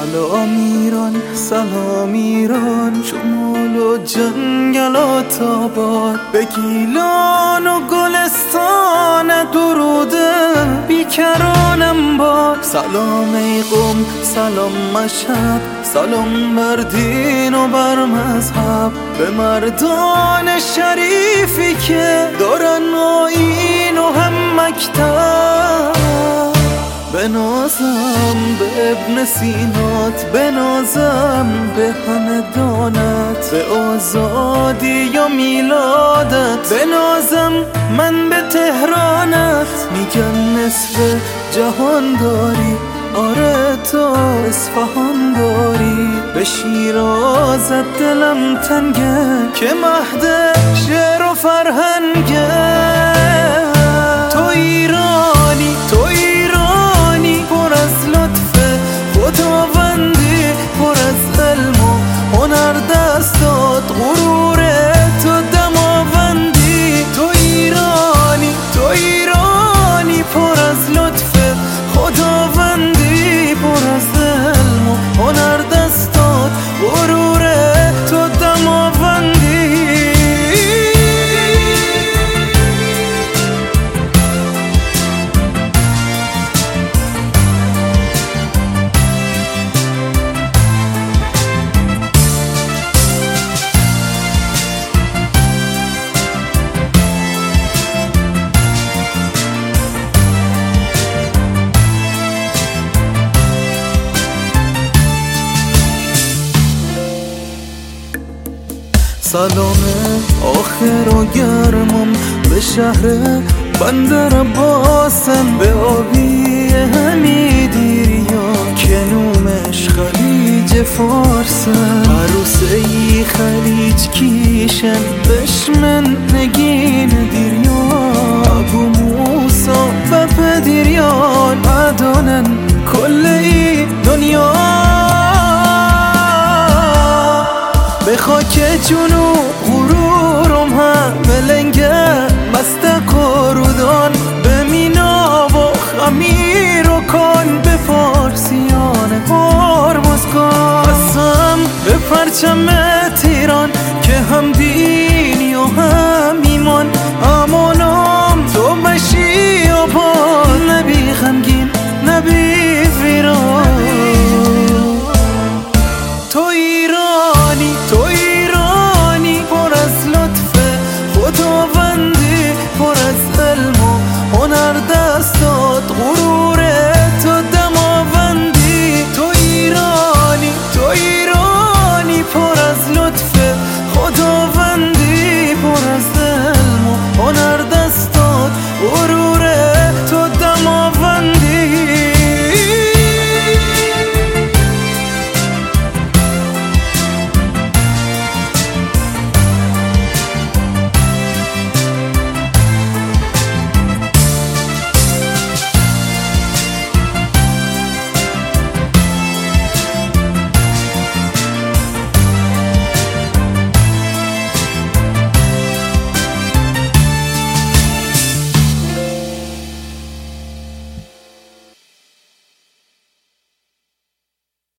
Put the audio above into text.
سلام ایران، سلام ایران، شمال و جنگلات آباد، به گیلان و گلستان دروده بیکرانم باد. سلام ای قم، سلام مشهد، سلام بر دین و بر مذهب، به مردان شریفی که دارن آیین و هم مکتب. بنازم به ابن سینات، بنازم به همدانت، به آزادی و میلادت، بنازم من به تهرانت. میگن نصف جهان داری، آره تو اصفهان داری، به شیرازت دلم تنگه که مهد شعر و فرهنگه. تو ایرانی، تو ایرانی، پر از لطف خداوندی، پر از علم و هنر دستات، غرور تو دماوندی. تو ایرانی، تو ایرانی، پر از لطف خداوندی، پر از علم و هنر دستات، غرور تو دماوندی. سلام آخر و گرمم به شهر بندر عباسم، به آبی همیدیریا که نومش خلیج فارسم. عروسه ای خلیج کیشن بشمن نگین دیریا، ابو موسا و پدیریان عدانن کل ای دنیا. به خاک جنو غرورم هم بلنگه مست قرودان، به مینا و خمیر و کن، به فارسیان هرمز کن. قسم به پرچم تیران که هم دینی و هم ایمان، امانم تو بشی و پاد، نبی غمگین نبی ویران. تو ایرانی، تو ایرانی، پر از لطف خداوندی، پر از علم و هنر دستات، غرور